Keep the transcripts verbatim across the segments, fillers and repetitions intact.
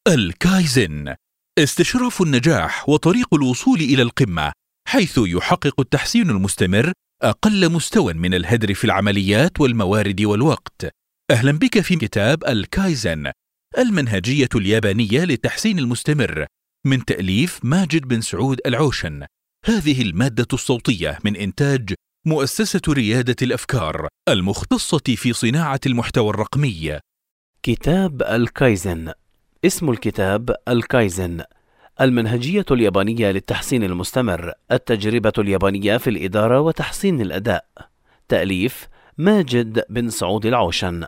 الكايزن استشراف النجاح وطريق الوصول إلى القمة، حيث يحقق التحسين المستمر أقل مستوى من الهدر في العمليات والموارد والوقت. أهلا بك في كتاب الكايزن، المنهجية اليابانية للتحسين المستمر، من تأليف ماجد بن سعود العوشن. هذه المادة الصوتية من إنتاج مؤسسة ريادة الأفكار المختصة في صناعة المحتوى الرقمي. كتاب الكايزن. اسم الكتاب الكايزن، المنهجية اليابانية للتحسين المستمر، التجربة اليابانية في الإدارة وتحسين الأداء. تأليف ماجد بن سعود العوشن.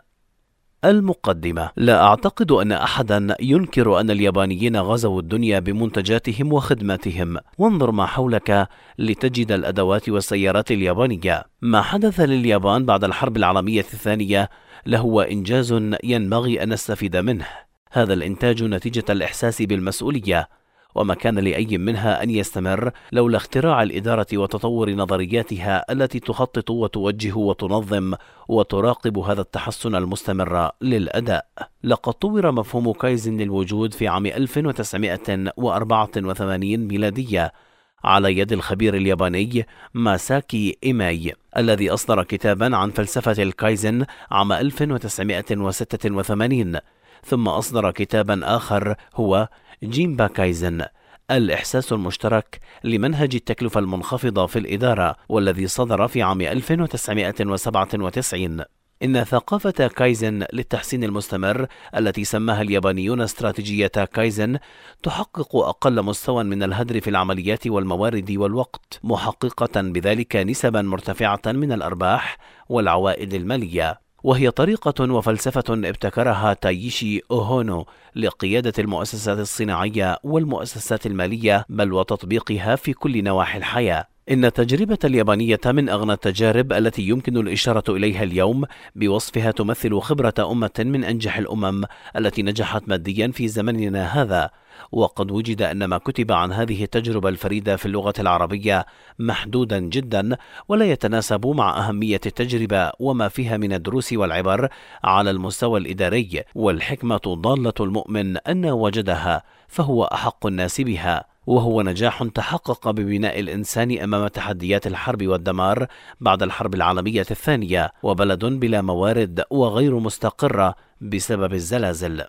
المقدمة: لا أعتقد أن أحدا ينكر أن اليابانيين غزوا الدنيا بمنتجاتهم وخدماتهم. وانظر ما حولك لتجد الأدوات والسيارات اليابانية. ما حدث لليابان بعد الحرب العالمية الثانية لهو إنجاز ينبغي أن نستفيد منه. هذا الإنتاج نتيجة الإحساس بالمسؤولية، وما كان لأي منها أن يستمر لولا اختراع الإدارة وتطور نظرياتها التي تخطط وتوجه وتنظم وتراقب هذا التحسن المستمر للأداء. لقد طور مفهوم كايزن للوجود في عام ألف وتسعمائة وأربعة وثمانين ميلادية على يد الخبير الياباني ماساكي إيماي، الذي أصدر كتابا عن فلسفة الكايزن عام ألف وتسعمائة وستة وثمانين، ثم أصدر كتابا آخر هو جينبا كايزن، الإحساس المشترك لمنهج التكلفة المنخفضة في الإدارة، والذي صدر في عام ألف وتسعمائة وسبعة وتسعين. إن ثقافة كايزن للتحسين المستمر التي سماها اليابانيون استراتيجية كايزن تحقق أقل مستوى من الهدر في العمليات والموارد والوقت، محققة بذلك نسبا مرتفعة من الأرباح والعوائد المالية. وهي طريقة وفلسفة ابتكرها تايشي أوهونو لقيادة المؤسسات الصناعية والمؤسسات المالية، بل وتطبيقها في كل نواحي الحياة. إن التجربة اليابانية من أغنى التجارب التي يمكن الإشارة إليها اليوم بوصفها تمثل خبرة أمة من أنجح الأمم التي نجحت ماديا في زمننا هذا. وقد وجد أن ما كتب عن هذه التجربة الفريدة في اللغة العربية محدودا جدا، ولا يتناسب مع أهمية التجربة وما فيها من الدروس والعبر على المستوى الإداري. والحكمة ضالة المؤمن أن وجدها فهو أحق الناس بها، وهو نجاح تحقق ببناء الإنسان أمام تحديات الحرب والدمار بعد الحرب العالمية الثانية، وبلد بلا موارد وغير مستقرة بسبب الزلازل.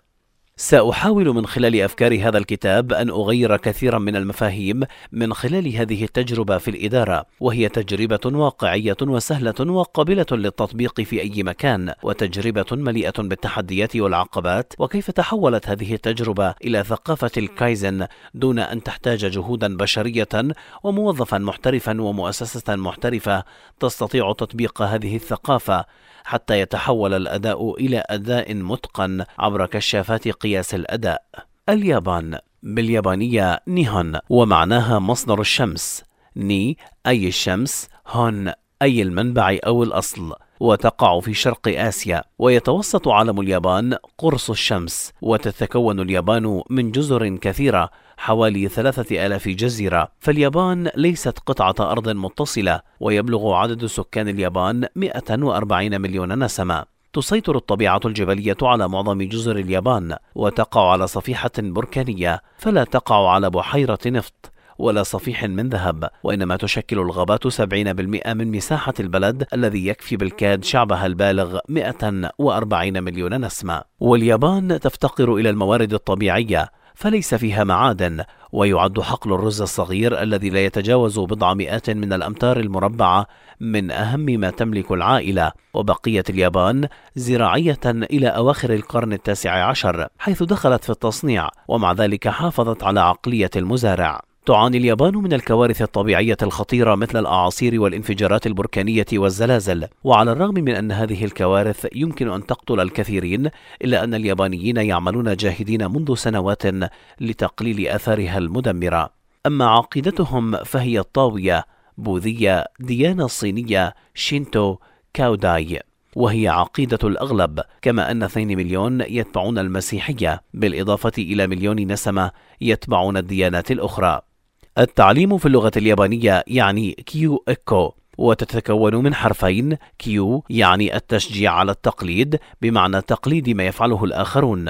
سأحاول من خلال أفكار هذا الكتاب أن أغير كثيرا من المفاهيم من خلال هذه التجربة في الإدارة، وهي تجربة واقعية وسهلة وقابلة للتطبيق في أي مكان، وتجربة مليئة بالتحديات والعقبات. وكيف تحولت هذه التجربة إلى ثقافة الكايزن دون أن تحتاج جهودا بشرية وموظفا محترفا ومؤسسة محترفة تستطيع تطبيق هذه الثقافة حتى يتحول الأداء إلى أداء متقن عبر كشافات قياس الأداء. اليابان باليابانية نيهون، ومعناها مصدر الشمس. ني أي الشمس، هون أي المنبع أو الأصل، وتقع في شرق آسيا. ويتوسط علم اليابان قرص الشمس، وتتكون اليابان من جزر كثيرة حوالي ثلاثة آلاف جزيرة. فاليابان ليست قطعة أرض متصلة، ويبلغ عدد سكان اليابان مئة وأربعين مليون نسمة. تسيطر الطبيعة الجبلية على معظم جزر اليابان، وتقع على صفيحة بركانية، فلا تقع على بحيرة نفط ولا صفيح من ذهب، وإنما تشكل الغابات سبعين بالمئة من مساحة البلد الذي يكفي بالكاد شعبها البالغ مئة وأربعين مليون نسمة. واليابان تفتقر إلى الموارد الطبيعية، فليس فيها معادن، ويعد حقل الرز الصغير الذي لا يتجاوز بضع مئات من الأمتار المربعة من أهم ما تملك العائلة. وبقية اليابان زراعية إلى أواخر القرن التاسع عشر، حيث دخلت في التصنيع، ومع ذلك حافظت على عقلية المزارع. تعاني اليابان من الكوارث الطبيعية الخطيرة مثل الأعاصير والانفجارات البركانية والزلازل. وعلى الرغم من أن هذه الكوارث يمكن أن تقتل الكثيرين، إلا أن اليابانيين يعملون جاهدين منذ سنوات لتقليل آثارها المدمرة. أما عقيدتهم فهي الطاوية، بوذية، ديانة صينية، شينتو، كاوداي، وهي عقيدة الأغلب، كما أن اثنين مليون يتبعون المسيحية، بالإضافة إلى مليون نسمة يتبعون الديانات الأخرى. التعليم في اللغة اليابانية يعني كيو إيكو، وتتكون من حرفين. كيو يعني التشجيع على التقليد بمعنى تقليد ما يفعله الآخرون،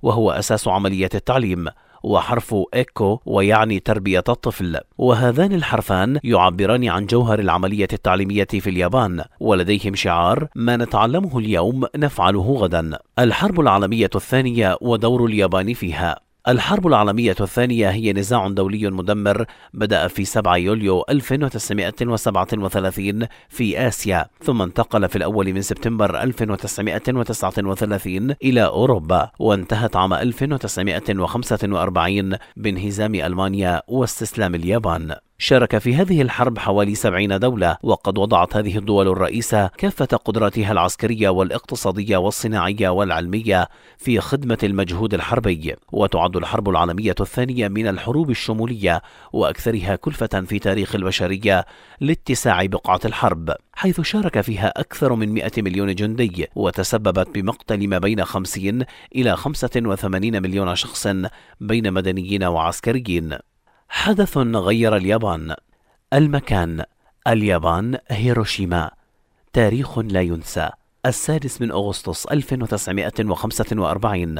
وهو أساس عملية التعليم، وحرف إيكو ويعني تربية الطفل، وهذان الحرفان يعبران عن جوهر العملية التعليمية في اليابان، ولديهم شعار ما نتعلمه اليوم نفعله غدا. الحرب العالمية الثانية ودور اليابان فيها. الحرب العالمية الثانية هي نزاع دولي مدمر بدأ في سبعة يوليو ألف وتسعمائة وسبعة وثلاثين في آسيا، ثم انتقل في الأول من سبتمبر ألف وتسعمائة وتسعة وثلاثين إلى أوروبا، وانتهت عام ألف وتسعمائة وخمسة وأربعين بانهزام ألمانيا واستسلام اليابان. شارك في هذه الحرب حوالي سبعين دولة، وقد وضعت هذه الدول الرئيسة كافة قدراتها العسكرية والاقتصادية والصناعية والعلمية في خدمة المجهود الحربي. وتعد الحرب العالمية الثانية من الحروب الشمولية وأكثرها كلفة في تاريخ البشرية لاتساع بقعة الحرب، حيث شارك فيها أكثر من مئة مليون جندي، وتسببت بمقتل ما بين خمسين إلى خمسة وثمانين مليون شخص بين مدنيين وعسكريين. حدث غير اليابان. المكان: اليابان، هيروشيما. تاريخ لا ينسى: السادس من أغسطس ألف وتسعمائة وخمسة وأربعين.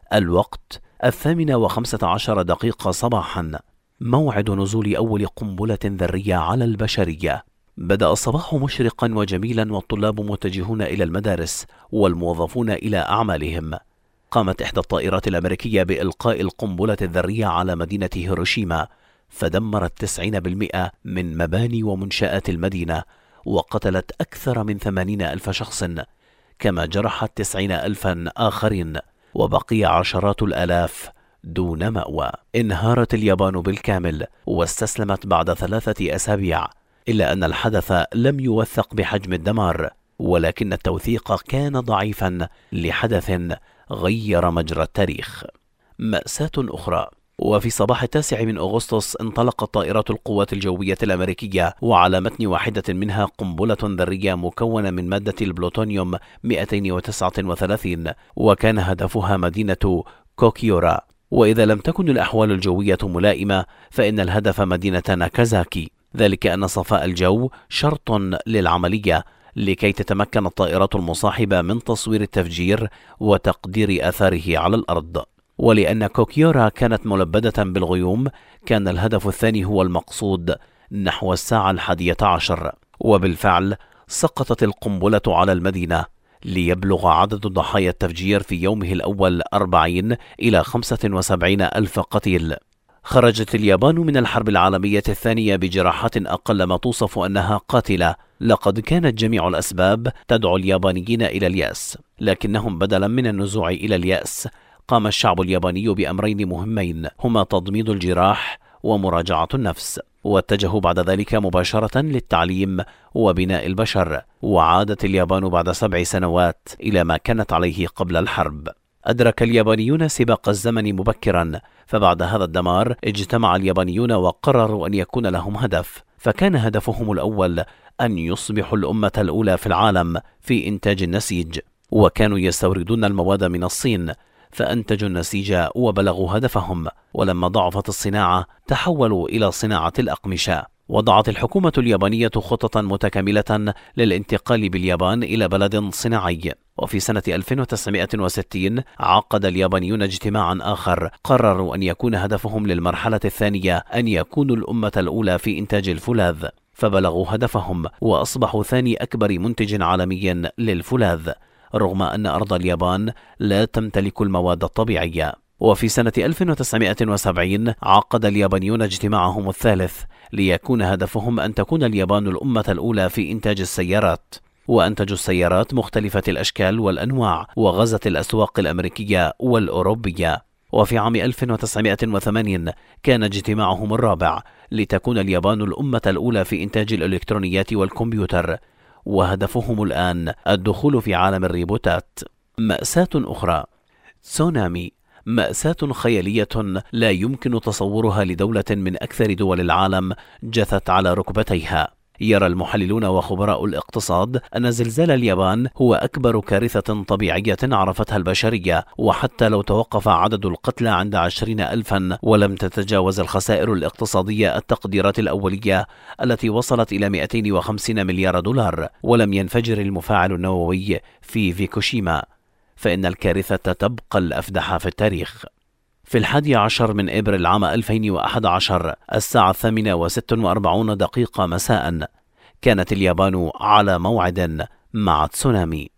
الوقت: الثامنة وخمسة عشر دقيقة صباحا. موعد نزول أول قنبلة ذرية على البشرية. بدأ الصباح مشرقا وجميلا، والطلاب متجهون إلى المدارس والموظفون إلى أعمالهم. قامت إحدى الطائرات الأمريكية بإلقاء القنبلة الذرية على مدينة هيروشيما، فدمرت تسعين بالمئة من مباني ومنشآت المدينة، وقتلت أكثر من ثمانين ألف شخص، كما جرحت تسعين ألفا آخرين، وبقي عشرات الآلاف دون مأوى. انهارت اليابان بالكامل واستسلمت بعد ثلاثة أسابيع، إلا أن الحدث لم يوثق بحجم الدمار، ولكن التوثيق كان ضعيفا لحدث غير مجرى التاريخ. مأساة أخرى. وفي صباح التاسع من أغسطس انطلقت طائرات القوات الجوية الأمريكية، وعلى متن واحدة منها قنبلة ذرية مكونة من مادة البلوتونيوم مئتين وتسعة وثلاثين، وكان هدفها مدينة كوكيورا. وإذا لم تكن الأحوال الجوية ملائمة فإن الهدف مدينة ناكازاكي، ذلك أن صفاء الجو شرط للعملية لكي تتمكن الطائرات المصاحبة من تصوير التفجير وتقدير آثاره على الأرض. ولأن كوكيورا كانت ملبدة بالغيوم، كان الهدف الثاني هو المقصود نحو الساعة الحادية عشر، وبالفعل سقطت القنبلة على المدينة، ليبلغ عدد ضحايا التفجير في يومه الأول أربعين إلى خمسة وسبعين ألف قتيل. خرجت اليابان من الحرب العالمية الثانية بجراحات أقل ما توصف أنها قاتلة. لقد كانت جميع الأسباب تدعو اليابانيين إلى اليأس، لكنهم بدلا من النزوع إلى اليأس قام الشعب الياباني بأمرين مهمين، هما تضميد الجراح ومراجعة النفس، واتجهوا بعد ذلك مباشرة للتعليم وبناء البشر. وعادت اليابان بعد سبع سنوات إلى ما كانت عليه قبل الحرب. أدرك اليابانيون سباق الزمن مبكرا، فبعد هذا الدمار اجتمع اليابانيون وقرروا أن يكون لهم هدف، فكان هدفهم الأول أن يصبحوا الأمة الأولى في العالم في إنتاج النسيج، وكانوا يستوردون المواد من الصين، فأنتجوا النسيج وبلغوا هدفهم. ولما ضعفت الصناعة تحولوا إلى صناعة الأقمشة. وضعت الحكومة اليابانية خططا متكاملة للانتقال باليابان إلى بلد صناعي. وفي سنة ألف وتسعمائة وستين عقد اليابانيون اجتماعا آخر، قرروا أن يكون هدفهم للمرحلة الثانية أن يكونوا الأمة الأولى في إنتاج الفولاذ، فبلغوا هدفهم وأصبحوا ثاني أكبر منتج عالمي للفولاذ، رغم أن أرض اليابان لا تمتلك المواد الطبيعية. وفي سنة ألف وتسعمائة وسبعين عقد اليابانيون اجتماعهم الثالث، ليكون هدفهم أن تكون اليابان الأمة الأولى في إنتاج السيارات، وأنتجوا السيارات مختلفة الأشكال والأنواع، وغزت الأسواق الأمريكية والأوروبية. وفي عام ألف وتسعمائة وثمانين كان اجتماعهم الرابع، لتكون اليابان الأمة الأولى في إنتاج الإلكترونيات والكمبيوتر، وهدفهم الآن الدخول في عالم الريبوتات. مأساة أخرى. تسونامي، مأساة خيالية لا يمكن تصورها لدولة من أكثر دول العالم جثت على ركبتيها. يرى المحللون وخبراء الاقتصاد أن زلزال اليابان هو أكبر كارثة طبيعية عرفتها البشرية، وحتى لو توقف عدد القتلى عند عشرين ألفا ولم تتجاوز الخسائر الاقتصادية التقديرات الأولية التي وصلت إلى مئتين وخمسين مليار دولار، ولم ينفجر المفاعل النووي في فيكوشيما، فإن الكارثة تبقى الأفدح في التاريخ. في الحادي عشر من إبريل عام ألفين وأحد عشر الساعة الثامنة وست وأربعون دقيقة مساء كانت اليابان على موعد مع تسونامي.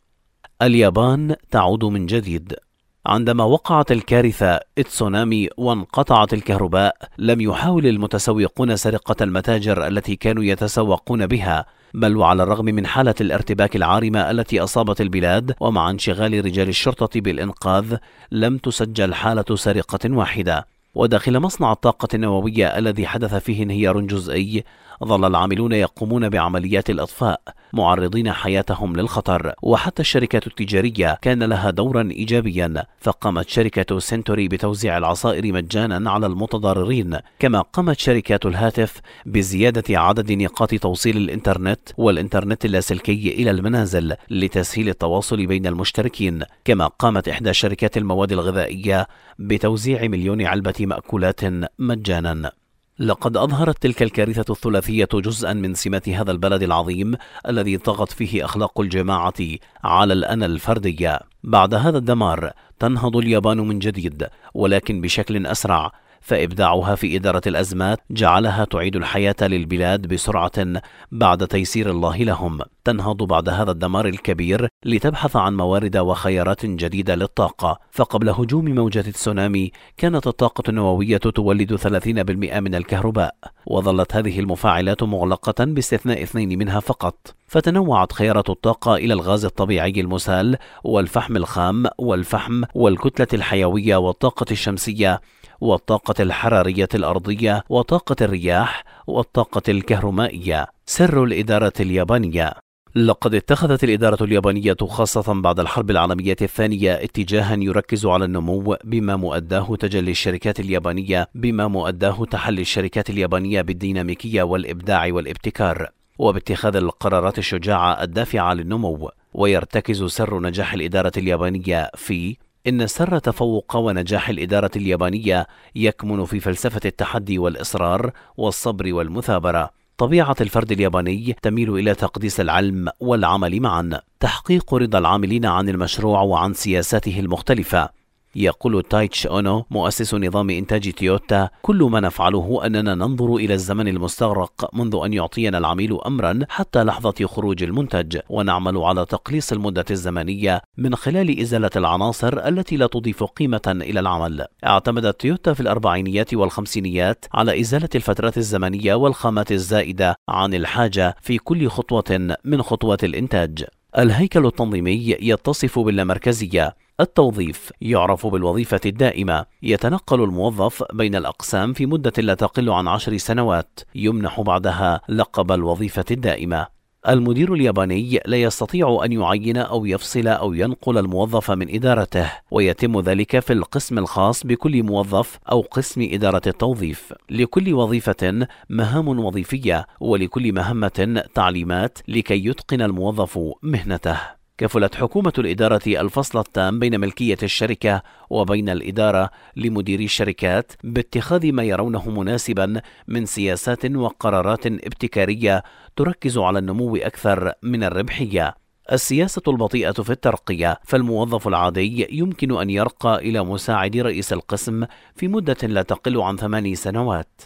اليابان تعود من جديد. عندما وقعت الكارثة التسونامي وانقطعت الكهرباء، لم يحاول المتسوقون سرقة المتاجر التي كانوا يتسوقون بها، بل وعلى الرغم من حالة الارتباك العارمة التي أصابت البلاد ومع انشغال رجال الشرطة بالإنقاذ، لم تسجل حالة سرقة واحدة. وداخل مصنع الطاقة النووية الذي حدث فيه انهيار جزئي، ظل العاملون يقومون بعمليات الإطفاء معرضين حياتهم للخطر. وحتى الشركات التجارية كان لها دورا إيجابيا، فقامت شركة سنتوري بتوزيع العصائر مجانا على المتضررين، كما قامت شركات الهاتف بزيادة عدد نقاط توصيل الإنترنت والإنترنت اللاسلكي إلى المنازل لتسهيل التواصل بين المشتركين. كما قامت إحدى شركات المواد الغذائية بتوزيع مليون علبة مأكولات مجانا. لقد أظهرت تلك الكارثة الثلاثية جزءا من سمات هذا البلد العظيم الذي طغت فيه أخلاق الجماعة على الأنا الفردية. بعد هذا الدمار تنهض اليابان من جديد، ولكن بشكل أسرع، فإبداعها في إدارة الأزمات جعلها تعيد الحياة للبلاد بسرعة بعد تيسير الله لهم. تنهض بعد هذا الدمار الكبير لتبحث عن موارد وخيارات جديدة للطاقة. فقبل هجوم موجة التسونامي كانت الطاقة النووية تولد ثلاثين بالمئة من الكهرباء، وظلت هذه المفاعلات مغلقة باستثناء اثنين منها فقط. فتنوعت خيارات الطاقة إلى الغاز الطبيعي المسال والفحم الخام والفحم والكتلة الحيوية والطاقة الشمسية والطاقة الحرارية الأرضية وطاقة الرياح والطاقة الكهرومائية. سر الإدارة اليابانية. لقد اتخذت الإدارة اليابانية خاصة بعد الحرب العالمية الثانية اتجاها يركز على النمو، بما مؤداه تجلي الشركات اليابانية بما مؤداه تحلي الشركات اليابانية بالديناميكية والإبداع والابتكار، وباتخاذ القرارات الشجاعة الدافعة للنمو. ويرتكز سر نجاح الإدارة اليابانية في إن سر تفوق ونجاح الإدارة اليابانية يكمن في فلسفة التحدي والإصرار والصبر والمثابرة. طبيعة الفرد الياباني تميل إلى تقديس العلم والعمل معا، تحقيق رضا العاملين عن المشروع وعن سياساته المختلفة. يقول تايتش أونو مؤسس نظام إنتاج تويوتا: كل ما نفعله أننا ننظر إلى الزمن المستغرق منذ أن يعطينا العميل أمرا حتى لحظة خروج المنتج، ونعمل على تقليص المدة الزمنية من خلال إزالة العناصر التي لا تضيف قيمة إلى العمل. اعتمدت تويوتا في الأربعينيات والخمسينيات على إزالة الفترات الزمنية والخامات الزائدة عن الحاجة في كل خطوة من خطوات الإنتاج. الهيكل التنظيمي يتصف باللامركزية. التوظيف يعرف بالوظيفة الدائمة. يتنقل الموظف بين الأقسام في مدة لا تقل عن عشر سنوات، يمنح بعدها لقب الوظيفة الدائمة. المدير الياباني لا يستطيع أن يعين أو يفصل أو ينقل الموظف من إدارته، ويتم ذلك في القسم الخاص بكل موظف أو قسم إدارة التوظيف. لكل وظيفة مهام وظيفية، ولكل مهمة تعليمات لكي يتقن الموظف مهنته. كفلت حكومة الإدارة الفصل التام بين ملكية الشركة وبين الإدارة لمديري الشركات باتخاذ ما يرونه مناسبا من سياسات وقرارات ابتكارية تركز على النمو أكثر من الربحية. السياسة البطيئة في الترقية، فالموظف العادي يمكن أن يرقى إلى مساعد رئيس القسم في مدة لا تقل عن ثماني سنوات.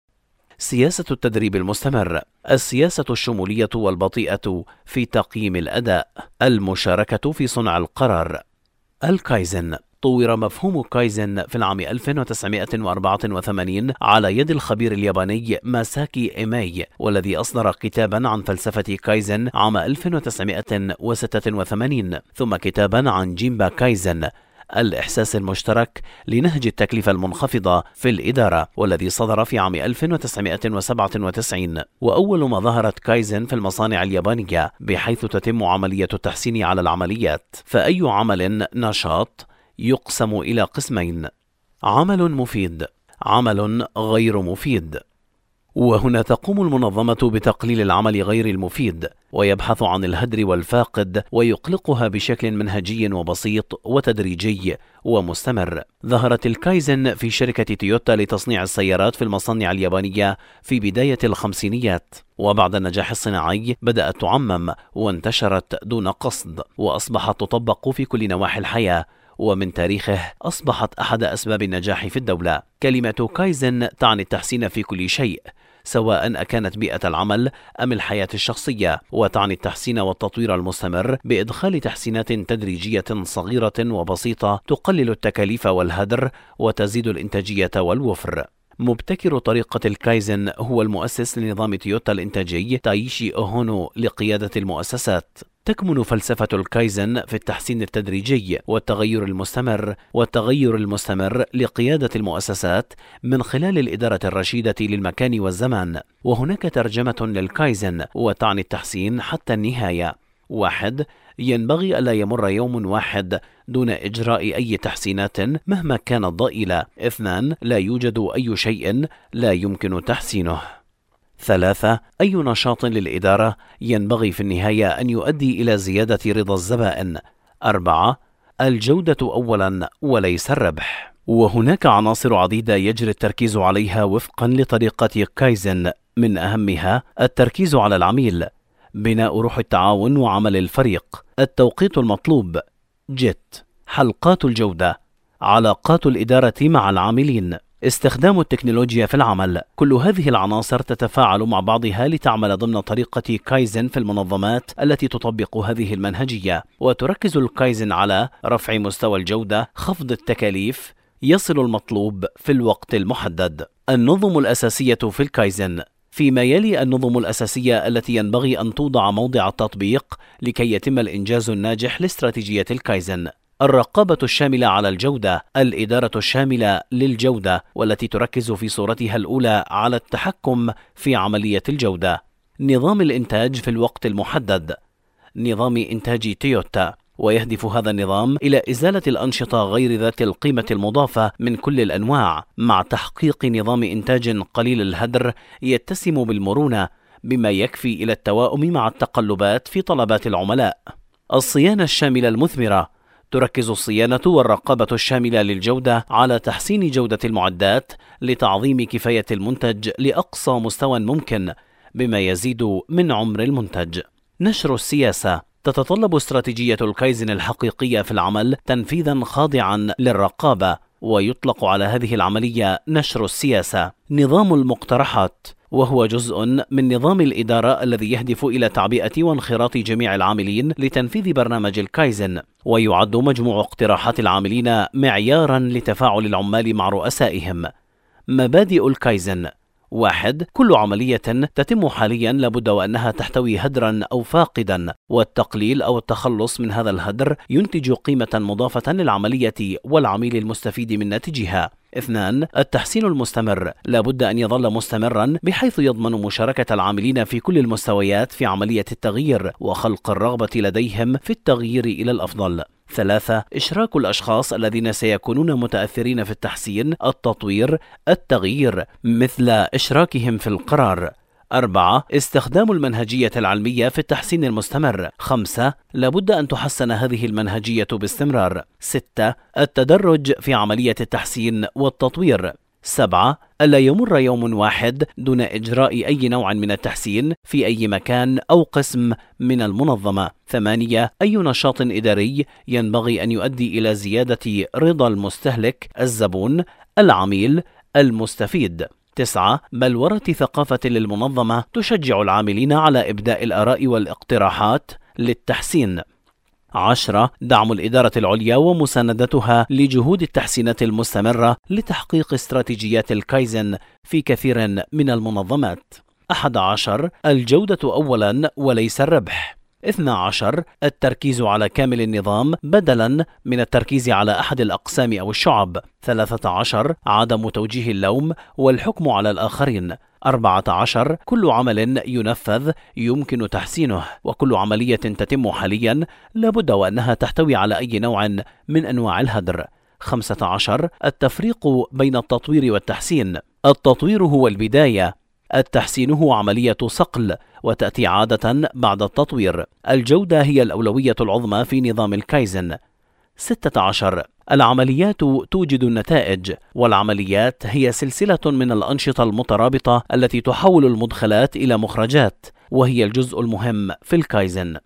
سياسة التدريب المستمر. السياسة الشمولية والبطيئة في تقييم الأداء. المشاركة في صنع القرار. الكايزن. طور مفهوم كايزن في العام ألف وتسعمائة وأربعة وثمانين على يد الخبير الياباني ماساكي إيماي، والذي أصدر كتابا عن فلسفة كايزن عام ألف وتسعمائة وستة وثمانين، ثم كتابا عن جيمبا كايزن الإحساس المشترك لنهج التكلفة المنخفضة في الإدارة، والذي صدر في عام ألف وتسعمائة وسبعة وتسعين. وأول ما ظهرت كايزن في المصانع اليابانية، بحيث تتم عملية التحسين على العمليات. فأي عمل نشاط يقسم إلى قسمين: عمل مفيد، عمل غير مفيد. وهنا تقوم المنظمة بتقليل العمل غير المفيد، ويبحث عن الهدر والفاقد ويقلقها بشكل منهجي وبسيط وتدريجي ومستمر. ظهرت الكايزن في شركة تويوتا لتصنيع السيارات في المصانع اليابانية في بداية الخمسينيات، وبعد النجاح الصناعي بدأت تعمم وانتشرت دون قصد، وأصبحت تطبق في كل نواحي الحياة، ومن تاريخه أصبحت أحد أسباب النجاح في الدولة. كلمة كايزن تعني التحسين في كل شيء، سواء أكانت بيئة العمل أم الحياة الشخصية، وتعني التحسين والتطوير المستمر بإدخال تحسينات تدريجية صغيرة وبسيطة تقلل التكاليف والهدر وتزيد الإنتاجية والوفر. مبتكر طريقة الكايزن هو المؤسس لنظام تويوتا الإنتاجي تايشي أوهونو لقيادة المؤسسات. تكمن فلسفة الكايزن في التحسين التدريجي والتغير المستمر والتغير المستمر لقيادة المؤسسات من خلال الإدارة الرشيدة للمكان والزمان. وهناك ترجمة للكايزن وتعني التحسين حتى النهاية. واحد، ينبغي ألا يمر يوم واحد دون إجراء أي تحسينات مهما كانت ضئيلة. اثنان، لا يوجد أي شيء لا يمكن تحسينه. ثلاثة، أي نشاط للإدارة ينبغي في النهاية أن يؤدي إلى زيادة رضا الزبائن. أربعة، الجودة أولا وليس الربح. وهناك عناصر عديدة يجري التركيز عليها وفقا لطريقة كايزن، من أهمها التركيز على العميل، بناء روح التعاون وعمل الفريق، التوقيت المطلوب، جيت، حلقات الجودة، علاقات الإدارة مع العاملين، استخدام التكنولوجيا في العمل. كل هذه العناصر تتفاعل مع بعضها لتعمل ضمن طريقة كايزن في المنظمات التي تطبق هذه المنهجية. وتركز الكايزن على رفع مستوى الجودة، خفض التكاليف، يصل المطلوب في الوقت المحدد. النظم الأساسية في الكايزن. فيما يلي النظم الأساسية التي ينبغي أن توضع موضع التطبيق لكي يتم الإنجاز الناجح لاستراتيجية الكايزن: الرقابة الشاملة على الجودة، الإدارة الشاملة للجودة والتي تركز في صورتها الأولى على التحكم في عملية الجودة، نظام الإنتاج في الوقت المحدد، نظام إنتاج تويوتا، ويهدف هذا النظام إلى إزالة الأنشطة غير ذات القيمة المضافة من كل الأنواع، مع تحقيق نظام إنتاج قليل الهدر يتسم بالمرونة بما يكفي إلى التواؤم مع التقلبات في طلبات العملاء. الصيانة الشاملة المثمرة. تركز الصيانة والرقابة الشاملة للجودة على تحسين جودة المعدات لتعظيم كفاية المنتج لأقصى مستوى ممكن بما يزيد من عمر المنتج. نشر السياسة. تتطلب استراتيجية الكايزن الحقيقية في العمل تنفيذا خاضعا للرقابة، ويطلق على هذه العملية نشر السياسة. نظام المقترحات، وهو جزء من نظام الإدارة الذي يهدف إلى تعبئة وانخراط جميع العاملين لتنفيذ برنامج الكايزن، ويعد مجموع اقتراحات العاملين معيارا لتفاعل العمال مع رؤسائهم. مبادئ الكايزن: واحد، كل عملية تتم حاليا لابد وأنها تحتوي هدرا أو فاقدا، والتقليل أو التخلص من هذا الهدر ينتج قيمة مضافة للعملية والعميل المستفيد من ناتجها. اثنان، التحسين المستمر لابد أن يظل مستمرا بحيث يضمن مشاركة العاملين في كل المستويات في عملية التغيير وخلق الرغبة لديهم في التغيير إلى الأفضل. ثلاثة، إشراك الأشخاص الذين سيكونون متأثرين في التحسين، التطوير، التغيير، مثل إشراكهم في القرار. أربعة، استخدام المنهجية العلمية في التحسين المستمر. خمسة، لابد أن تحسن هذه المنهجية باستمرار. ستة، التدرج في عملية التحسين والتطوير. سبعة، ألا يمر يوم واحد دون إجراء أي نوع من التحسين في أي مكان أو قسم من المنظمة. ثمانية، أي نشاط إداري ينبغي أن يؤدي إلى زيادة رضا المستهلك، الزبون، العميل، المستفيد. تسعة، بلورة ثقافة للمنظمة تشجع العاملين على إبداء الآراء والاقتراحات للتحسين. عشرة، دعم الإدارة العليا ومساندتها لجهود التحسينات المستمرة لتحقيق استراتيجيات الكايزن في كثير من المنظمات. أحد عشر، الجودة أولا وليس الربح. اثنى عشر، التركيز على كامل النظام بدلا من التركيز على أحد الأقسام أو الشعب. ثلاثة عشر، عدم توجيه اللوم والحكم على الآخرين. أربعة عشر، كل عمل ينفذ يمكن تحسينه، وكل عملية تتم حاليا لابد وأنها تحتوي على أي نوع من أنواع الهدر. خمسة عشر، التفريق بين التطوير والتحسين. التطوير هو البداية، التحسين هو عملية صقل، وتأتي عادة بعد التطوير. الجودة هي الأولوية العظمى في نظام الكايزن. ستة عشر. العمليات توجد النتائج، والعمليات هي سلسلة من الأنشطة المترابطة التي تحول المدخلات إلى مخرجات، وهي الجزء المهم في الكايزن.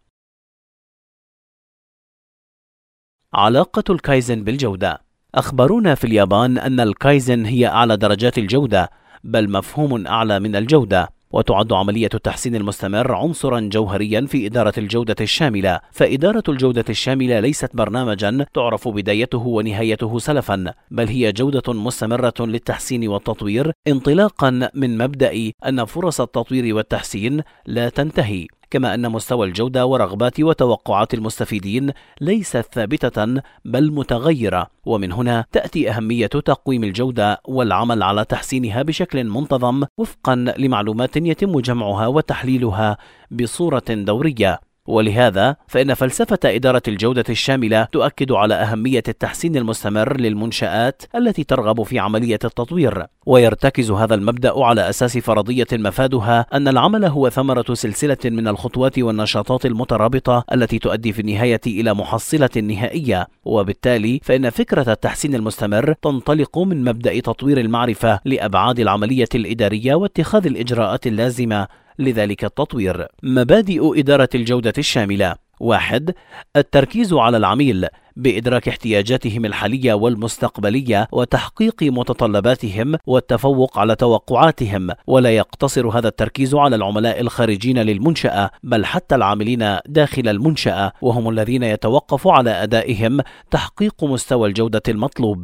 علاقة الكايزن بالجودة. أخبرونا في اليابان أن الكايزن هي أعلى درجات الجودة، بل مفهوم أعلى من الجودة، وتعد عملية التحسين المستمر عنصرا جوهريا في إدارة الجودة الشاملة. فإدارة الجودة الشاملة ليست برنامجا تعرف بدايته ونهايته سلفا، بل هي جودة مستمرة للتحسين والتطوير، انطلاقا من مبدأ أن فرص التطوير والتحسين لا تنتهي، كما أن مستوى الجودة ورغبات وتوقعات المستفيدين ليست ثابتة بل متغيرة. ومن هنا تأتي أهمية تقويم الجودة والعمل على تحسينها بشكل منتظم وفقا لمعلومات يتم جمعها وتحليلها بصورة دورية. ولهذا فإن فلسفة إدارة الجودة الشاملة تؤكد على أهمية التحسين المستمر للمنشآت التي ترغب في عملية التطوير، ويرتكز هذا المبدأ على أساس فرضية مفادها أن العمل هو ثمرة سلسلة من الخطوات والنشاطات المترابطة التي تؤدي في النهاية إلى محصلة نهائية. وبالتالي فإن فكرة التحسين المستمر تنطلق من مبدأ تطوير المعرفة لأبعاد العملية الإدارية واتخاذ الإجراءات اللازمة لذلك التطوير. مبادئ إدارة الجودة الشاملة: واحد. التركيز على العميل بإدراك احتياجاتهم الحالية والمستقبلية وتحقيق متطلباتهم والتفوق على توقعاتهم، ولا يقتصر هذا التركيز على العملاء الخارجين للمنشأة، بل حتى العاملين داخل المنشأة، وهم الذين يتوقف على أدائهم تحقيق مستوى الجودة المطلوب.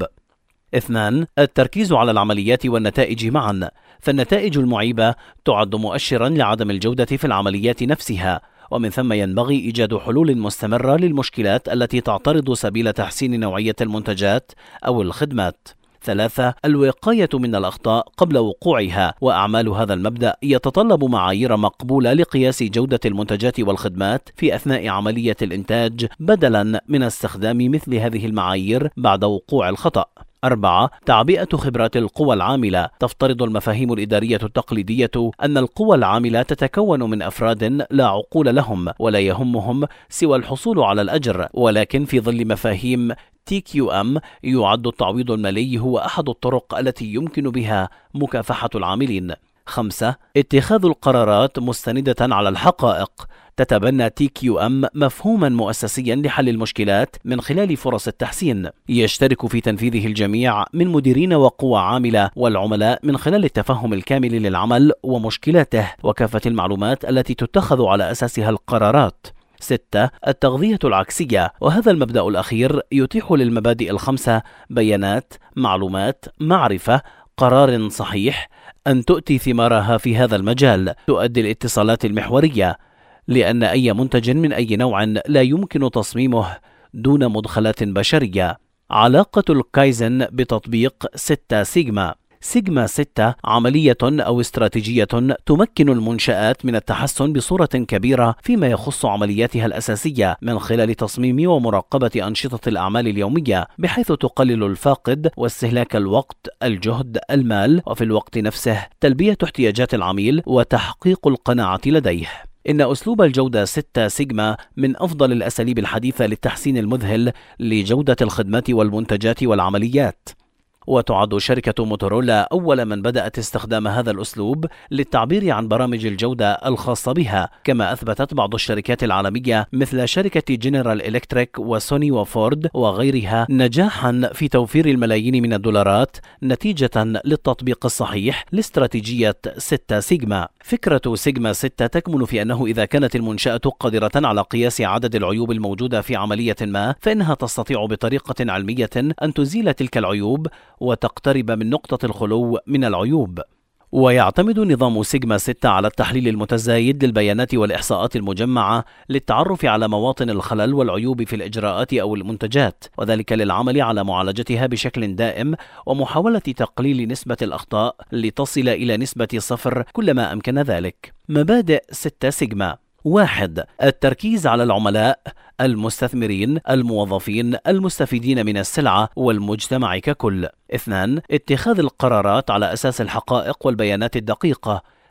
اثنان. التركيز على العمليات والنتائج معا، فالنتائج المعيبة تعد مؤشرا لعدم الجودة في العمليات نفسها، ومن ثم ينبغي إيجاد حلول مستمرة للمشكلات التي تعترض سبيل تحسين نوعية المنتجات أو الخدمات. ثلاثة. الوقاية من الأخطاء قبل وقوعها، وأعمال هذا المبدأ يتطلب معايير مقبولة لقياس جودة المنتجات والخدمات في أثناء عملية الإنتاج، بدلا من استخدام مثل هذه المعايير بعد وقوع الخطأ. أربعة. تعبئة خبرات القوى العاملة. تفترض المفاهيم الإدارية التقليدية أن القوى العاملة تتكون من أفراد لا عقول لهم ولا يهمهم سوى الحصول على الأجر، ولكن في ظل مفاهيم تي كيو إم يعد التعويض المالي هو أحد الطرق التي يمكن بها مكافحة العاملين. خمسة. اتخاذ القرارات مستندة على الحقائق. تتبنى تي كيو إم مفهوما مؤسسيا لحل المشكلات من خلال فرص التحسين، يشترك في تنفيذه الجميع من مديرين وقوى عاملة والعملاء من خلال التفهم الكامل للعمل ومشكلاته وكافة المعلومات التي تتخذ على أساسها القرارات. ستة. التغذية العكسية، وهذا المبدأ الأخير يتيح للمبادئ الخمسة بيانات، معلومات، معرفة، قرار صحيح أن تؤتي ثمارها في هذا المجال. تؤدي الاتصالات المحورية، لأن أي منتج من أي نوع لا يمكن تصميمه دون مدخلات بشرية. علاقة الكايزن بتطبيق ستة سيجما. سيجما ستة عملية أو استراتيجية تمكن المنشآت من التحسن بصورة كبيرة فيما يخص عملياتها الأساسية من خلال تصميم ومراقبة أنشطة الأعمال اليومية، بحيث تقلل الفاقد واستهلاك الوقت، الجهد، المال، وفي الوقت نفسه تلبية احتياجات العميل وتحقيق القناعة لديه. إن أسلوب الجودة ستة سيجما من أفضل الأساليب الحديثة للتحسين المذهل لجودة الخدمات والمنتجات والعمليات، وتعد شركة موتورولا أول من بدأت استخدام هذا الأسلوب للتعبير عن برامج الجودة الخاصة بها، كما أثبتت بعض الشركات العالمية مثل شركة جنرال إلكتريك وسوني وفورد وغيرها نجاحا في توفير الملايين من الدولارات نتيجة للتطبيق الصحيح لاستراتيجية ستة سيجما. فكرة سيجما ستة تكمن في أنه إذا كانت المنشأة قادرة على قياس عدد العيوب الموجودة في عملية ما، فإنها تستطيع بطريقة علمية أن تزيل تلك العيوب وتقترب من نقطة الخلو من العيوب. ويعتمد نظام سيجما ستة على التحليل المتزايد للبيانات والإحصاءات المجمعة للتعرف على مواطن الخلل والعيوب في الإجراءات أو المنتجات، وذلك للعمل على معالجتها بشكل دائم ومحاولة تقليل نسبة الأخطاء لتصل إلى نسبة صفر كلما أمكن ذلك. مبادئ ستة سيجما: واحد. التركيز على العملاء، المستثمرين، الموظفين، المستفيدين من السلعة والمجتمع ككل. اثنان. اتخاذ القرارات على أساس الحقائق والبيانات الدقيقة.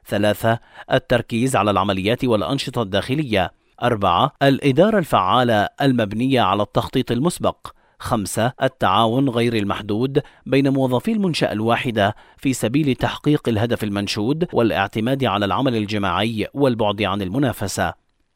ثلاثة. التركيز على العمليات والأنشطة الداخلية. أربعة. الإدارة الفعالة المبنية على التخطيط المسبق. خمسة. التعاون غير المحدود بين موظفي المنشأة الواحدة في سبيل تحقيق الهدف المنشود والاعتماد على العمل الجماعي والبعد عن المنافسة.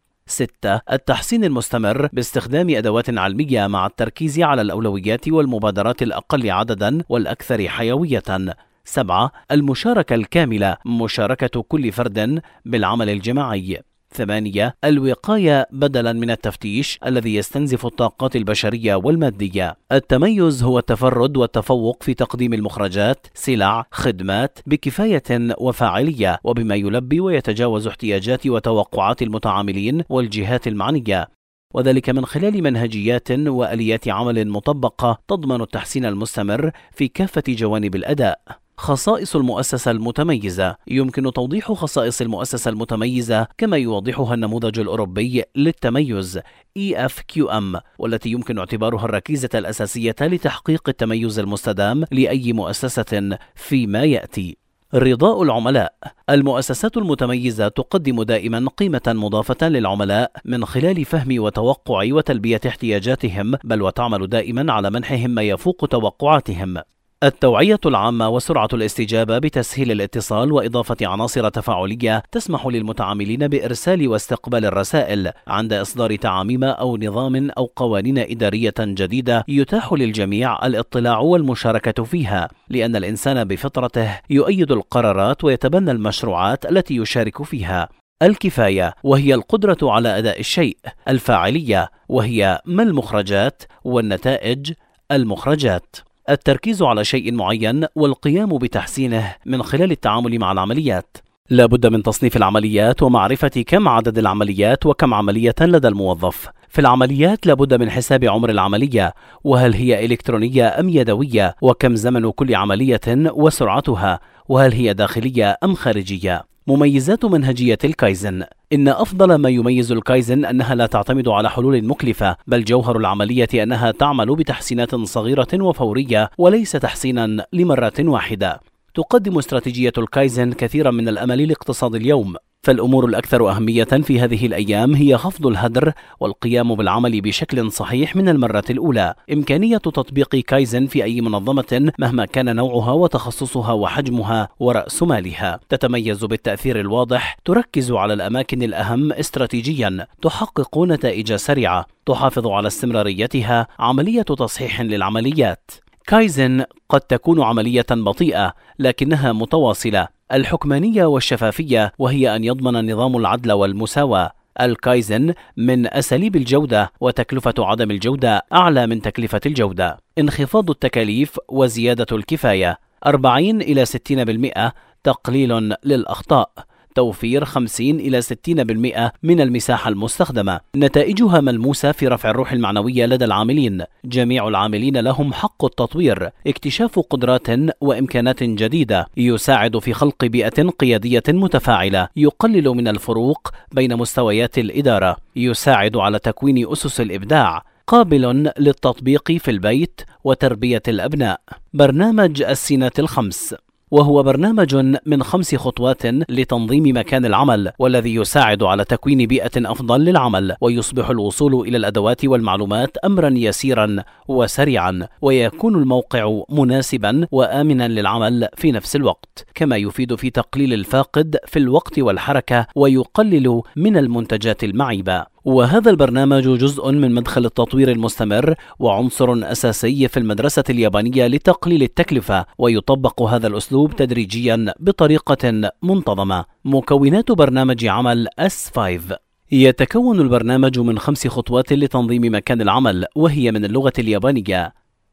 ستة. التحسين المستمر باستخدام أدوات علمية مع التركيز على الأولويات والمبادرات الأقل عددا والأكثر حيوية. سبعة. المشاركة الكاملة، مشاركة كل فرد بالعمل الجماعي. ثمانية. الوقاية بدلا من التفتيش الذي يستنزف الطاقات البشرية والمادية. التميز هو التفرد والتفوق في تقديم المخرجات، سلع، خدمات بكفاية وفاعلية وبما يلبي ويتجاوز احتياجات وتوقعات المتعاملين والجهات المعنية، وذلك من خلال منهجيات وآليات عمل مطبقة تضمن التحسين المستمر في كافة جوانب الأداء. خصائص المؤسسة المتميزة. يمكن توضيح خصائص المؤسسة المتميزة كما يوضحها النموذج الأوروبي للتميز إي إف كيو إم، والتي يمكن اعتبارها الركيزة الأساسية لتحقيق التميز المستدام لأي مؤسسة فيما يأتي. رضاء العملاء. المؤسسات المتميزة تقدم دائما قيمة مضافة للعملاء من خلال فهم وتوقع وتلبية احتياجاتهم، بل وتعمل دائما على منحهم ما يفوق توقعاتهم. التوعية العامة وسرعة الاستجابة بتسهيل الاتصال وإضافة عناصر تفاعلية تسمح للمتعاملين بإرسال واستقبال الرسائل عند إصدار تعاميم أو نظام أو قوانين إدارية جديدة يتاح للجميع الاطلاع والمشاركة فيها، لأن الإنسان بفطرته يؤيد القرارات ويتبنى المشروعات التي يشارك فيها. الكفاية، وهي القدرة على أداء الشيء. الفاعلية، وهي ما المخرجات، والنتائج المخرجات. التركيز على شيء معين والقيام بتحسينه من خلال التعامل مع العمليات. لا بد من تصنيف العمليات ومعرفة كم عدد العمليات وكم عملية لدى الموظف. في العمليات لا بد من حساب عمر العملية، وهل هي إلكترونية أم يدوية، وكم زمن كل عملية وسرعتها، وهل هي داخلية أم خارجية. مميزات منهجية الكايزن. إن أفضل ما يميز الكايزن أنها لا تعتمد على حلول مكلفة، بل جوهر العملية أنها تعمل بتحسينات صغيرة وفورية وليس تحسينا لمرة واحدة. تقدم استراتيجية الكايزن كثيرا من الأمل لاقتصاد اليوم، فالأمور الأكثر أهمية في هذه الأيام هي خفض الهدر والقيام بالعمل بشكل صحيح من المرة الأولى. إمكانية تطبيق كايزن في أي منظمة مهما كان نوعها وتخصصها وحجمها ورأس مالها. تتميز بالتأثير الواضح، تركز على الأماكن الأهم استراتيجيا، تحقق نتائج سريعة، تحافظ على استمراريتها، عملية تصحيح للعمليات. كايزن قد تكون عملية بطيئة لكنها متواصلة. الحكمانية والشفافية، وهي أن يضمن النظام العدل والمساواة. الكايزن من أساليب الجودة، وتكلفة عدم الجودة أعلى من تكلفة الجودة. انخفاض التكاليف وزيادة الكفاية. أربعين إلى ستين بالمئة تقليل للأخطاء. توفير خمسين إلى ستين بالمئة من المساحة المستخدمة. نتائجها ملموسة في رفع الروح المعنوية لدى العاملين. جميع العاملين لهم حق التطوير، اكتشاف قدرات وإمكانات جديدة، يساعد في خلق بيئة قيادية متفاعلة، يقلل من الفروق بين مستويات الإدارة، يساعد على تكوين أسس الإبداع، قابل للتطبيق في البيت وتربية الأبناء. برنامج السينات الخمس، وهو برنامج من خمس خطوات لتنظيم مكان العمل، والذي يساعد على تكوين بيئة أفضل للعمل، ويصبح الوصول إلى الأدوات والمعلومات أمرا يسيرا وسريعا، ويكون الموقع مناسبا وآمنا للعمل في نفس الوقت، كما يفيد في تقليل الفاقد في الوقت والحركة، ويقلل من المنتجات المعيبة. وهذا البرنامج جزء من مدخل التطوير المستمر وعنصر أساسي في المدرسة اليابانية لتقليل التكلفة، ويطبق هذا الأسلوب تدريجيا بطريقة منتظمة. مكونات برنامج عمل إس خمسة. يتكون البرنامج من خمس خطوات لتنظيم مكان العمل، وهي من اللغة اليابانية: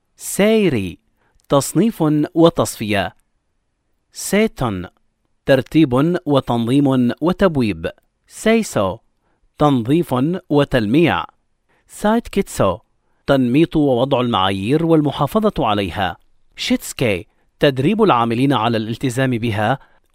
سيري تصنيف وتصفية، سيتون ترتيب وتنظيم وتبويب، سيسو تنظيف وتلميع، سايت كيتسو تنميط ووضع المعايير والمحافظة عليها، شيتسكي تدريب العاملين على الالتزام بها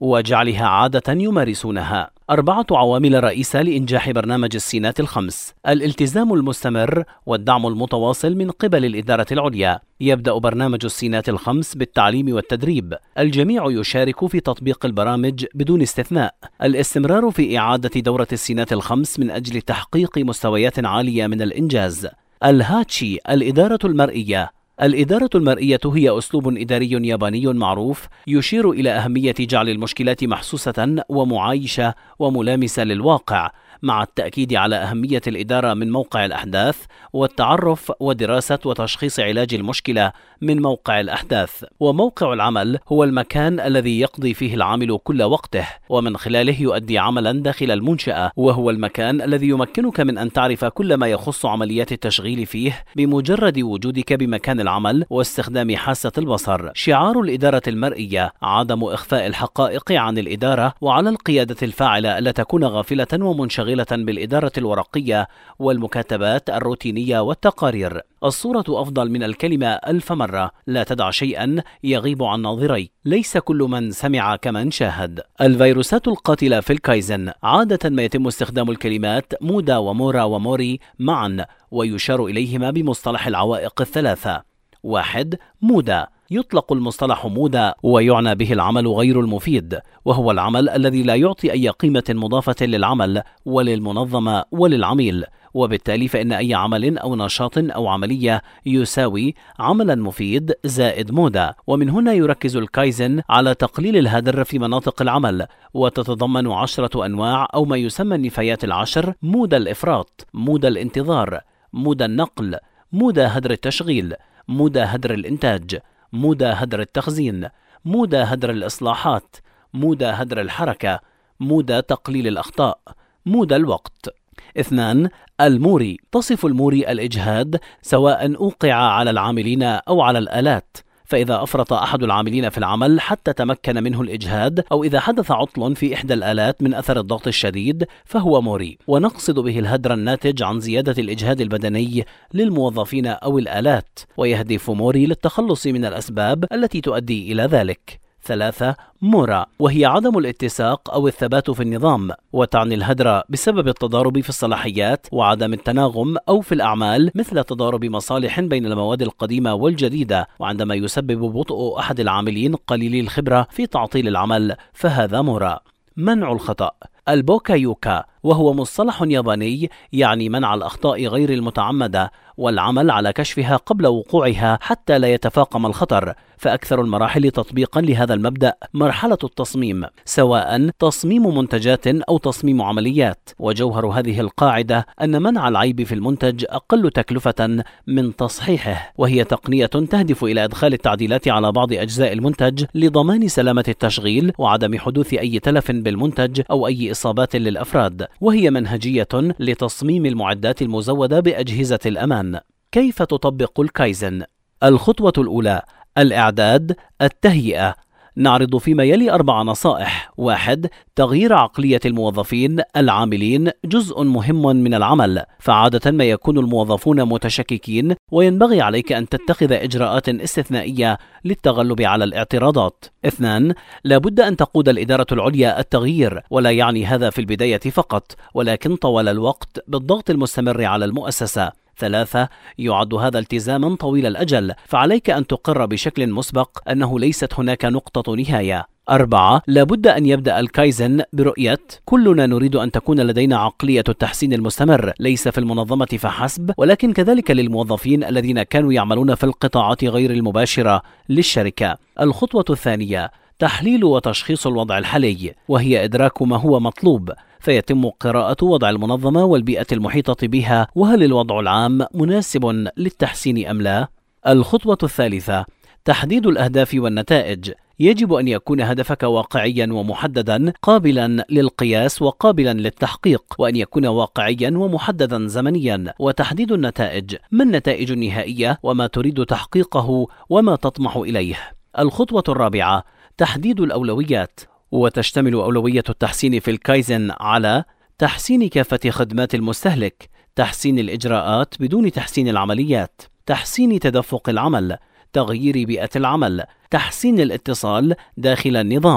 وجعلها عادة يمارسونها. أربعة عوامل رئيسة لإنجاح برنامج السينات الخمس: الالتزام المستمر والدعم المتواصل من قبل الإدارة العليا. يبدأ برنامج السينات الخمس بالتعليم والتدريب، الجميع يشارك في تطبيق البرامج بدون استثناء. الاستمرار في إعادة دورة السينات الخمس من أجل تحقيق مستويات عالية من الإنجاز. الهاتشي، الإدارة المرئية. الإدارة المرئية هي أسلوب إداري ياباني معروف يشير إلى أهمية جعل المشكلات محسوسة ومعايشة وملامسة للواقع، مع التأكيد على أهمية الإدارة من موقع الأحداث والتعرف ودراسة وتشخيص علاج المشكلة من موقع الأحداث. وموقع العمل هو المكان الذي يقضي فيه العامل كل وقته ومن خلاله يؤدي عملا داخل المنشأة، وهو المكان الذي يمكنك من أن تعرف كل ما يخص عمليات التشغيل فيه بمجرد وجودك بمكان العمل واستخدام حاسة البصر. شعار الإدارة المرئية: عدم إخفاء الحقائق عن الإدارة، وعلى القيادة الفاعلة ألا تكون غافلة ومنشغلة بالإدارة الورقية والمكاتبات الروتينية والتقارير. الصورة أفضل من الكلمة ألف مرة، لا تدع شيئا يغيب عن ناظري، ليس كل من سمع كمن شاهد. الفيروسات القاتلة في الكايزن: عادة ما يتم استخدام الكلمات مودا ومورا وموري معا، ويشار إليهما بمصطلح العوائق الثلاثة. واحد، مودا. يطلق المصطلح مودا ويعنى به العمل غير المفيد، وهو العمل الذي لا يعطي أي قيمة مضافة للعمل وللمنظمة وللعميل، وبالتالي فإن أي عمل أو نشاط أو عملية يساوي عملا مفيد زائد مودا. ومن هنا يركز الكايزن على تقليل الهدر في مناطق العمل، وتتضمن عشرة أنواع أو ما يسمى النفايات العشر: مودا الإفراط، مودا الانتظار، مودا النقل، مودا هدر التشغيل، مودا هدر الإنتاج، مودا هدر التخزين، مودا هدر الإصلاحات، مودا هدر الحركة، مودا تقليل الأخطاء، مودا الوقت. اثنان، الموري. تصف الموري الإجهاد سواء أوقع على العاملين أو على الآلات، فإذا أفرط أحد العاملين في العمل حتى تمكن منه الإجهاد، أو إذا حدث عطل في إحدى الآلات من أثر الضغط الشديد، فهو موري، ونقصد به الهدر الناتج عن زيادة الإجهاد البدني للموظفين أو الآلات، ويهدف موري للتخلص من الأسباب التي تؤدي إلى ذلك. ثلاثة، مورا، وهي عدم الاتساق أو الثبات في النظام، وتعني الهدر بسبب التضارب في الصلاحيات وعدم التناغم أو في الأعمال، مثل تضارب مصالح بين المواد القديمة والجديدة، وعندما يسبب بطء أحد العاملين قليلي الخبرة في تعطيل العمل فهذا مورا. منع الخطأ. البوكايوكا، وهو مصطلح ياباني يعني منع الأخطاء غير المتعمدة والعمل على كشفها قبل وقوعها حتى لا يتفاقم الخطر، فأكثر المراحل تطبيقا لهذا المبدأ مرحلة التصميم، سواء تصميم منتجات أو تصميم عمليات، وجوهر هذه القاعدة أن منع العيب في المنتج أقل تكلفة من تصحيحه، وهي تقنية تهدف إلى إدخال التعديلات على بعض أجزاء المنتج لضمان سلامة التشغيل وعدم حدوث أي تلف بالمنتج أو أي إصابات للأفراد، وهي منهجية لتصميم المعدات المزودة بأجهزة الأمان. كيف تطبق الكايزن؟ الخطوة الأولى: الإعداد، التهيئة. نعرض فيما يلي أربع نصائح. واحد، تغيير عقلية الموظفين. العاملين جزء مهم من العمل، فعادة ما يكون الموظفون متشككين، وينبغي عليك أن تتخذ إجراءات استثنائية للتغلب على الاعتراضات. اثنان، لابد أن تقود الإدارة العليا التغيير، ولا يعني هذا في البداية فقط، ولكن طوال الوقت بالضغط المستمر على المؤسسة. ثلاثة، يعد هذا التزاما طويل الأجل، فعليك أن تقر بشكل مسبق أنه ليست هناك نقطة نهاية. أربعة، لابد أن يبدأ الكايزن برؤية كلنا نريد أن تكون لدينا عقلية التحسين المستمر، ليس في المنظمة فحسب، ولكن كذلك للموظفين الذين كانوا يعملون في القطاعات غير المباشرة للشركة. الخطوة الثانية: تحليل وتشخيص الوضع الحالي، وهي إدراك ما هو مطلوب، فيتم قراءة وضع المنظمة والبيئة المحيطة بها، وهل الوضع العام مناسب للتحسين أم لا. الخطوة الثالثة: تحديد الأهداف والنتائج. يجب أن يكون هدفك واقعيا ومحددا، قابلا للقياس وقابلا للتحقيق، وأن يكون واقعيا ومحددا زمنيا. وتحديد النتائج: ما النتائج النهائية وما تريد تحقيقه وما تطمح إليه. الخطوة الرابعة: تحديد الأولويات، وتشتمل أولوية التحسين في الكايزن على تحسين كافة خدمات المستهلك، تحسين الإجراءات بدون تحسين العمليات، تحسين تدفق العمل، تغيير بيئة العمل، تحسين الاتصال داخل النظام،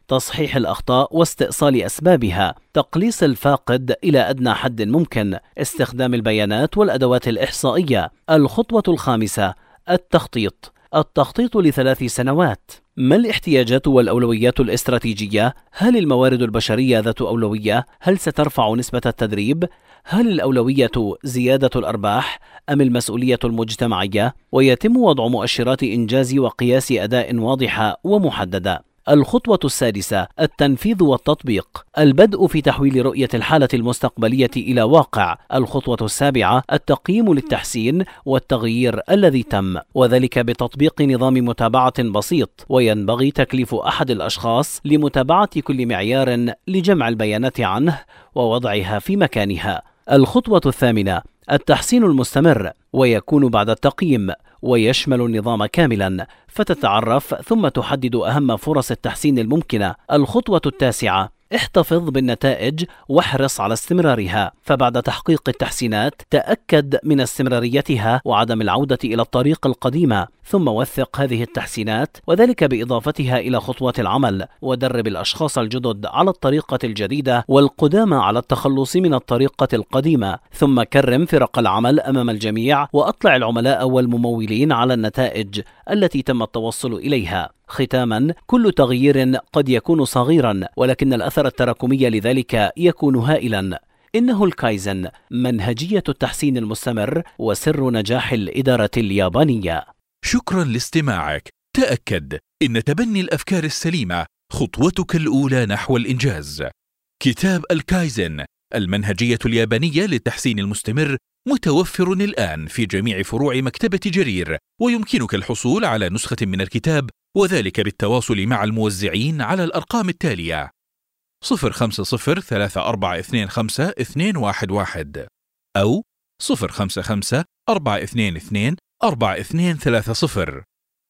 تصحيح الأخطاء واستئصال أسبابها، تقليص الفاقد إلى أدنى حد ممكن، استخدام البيانات والأدوات الإحصائية. الخطوة الخامسة: التخطيط. التخطيط لثلاث سنوات. ما الاحتياجات والأولويات الاستراتيجية؟ هل الموارد البشرية ذات أولوية؟ هل سترفع نسبة التدريب؟ هل الأولوية زيادة الأرباح أم المسؤولية المجتمعية؟ ويتم وضع مؤشرات إنجاز وقياس أداء واضحة ومحددة. الخطوة السادسة: التنفيذ والتطبيق. البدء في تحويل رؤية الحالة المستقبلية إلى واقع. الخطوة السابعة: التقييم للتحسين والتغيير الذي تم، وذلك بتطبيق نظام متابعة بسيط، وينبغي تكليف أحد الأشخاص لمتابعة كل معيار لجمع البيانات عنه ووضعها في مكانها. الخطوة الثامنة: التحسين المستمر، ويكون بعد التقييم، ويشمل النظام كاملا، فتتعرف ثم تحدد أهم فرص التحسين الممكنة. الخطوة التاسعة: احتفظ بالنتائج واحرص على استمرارها، فبعد تحقيق التحسينات تأكد من استمراريتها وعدم العودة إلى الطريق القديمة، ثم وثق هذه التحسينات وذلك بإضافتها إلى خطوات العمل، ودرب الأشخاص الجدد على الطريقة الجديدة والقدامى على التخلص من الطريقة القديمة، ثم كرم فرق العمل أمام الجميع وأطلع العملاء والممولين على النتائج التي تم التوصل إليها. ختاما، كل تغيير قد يكون صغيرا، ولكن الأثر التراكمي لذلك يكون هائلا. إنه الكايزن، منهجية التحسين المستمر وسر نجاح الإدارة اليابانية. شكرا لاستماعك. تأكد إن تبني الأفكار السليمة خطوتك الأولى نحو الإنجاز. كتاب الكايزن، المنهجية اليابانية للتحسين المستمر، متوفر الآن في جميع فروع مكتبة جرير، ويمكنك الحصول على نسخة من الكتاب، وذلك بالتواصل مع الموزعين على الأرقام التالية: صفر خمسة صفر ثلاثة أربعة اثنين خمسة اثنين واحد واحد أو صفر خمسة خمسة أربعة اثنين اثنين أربعة اثنين ثلاثة صفر.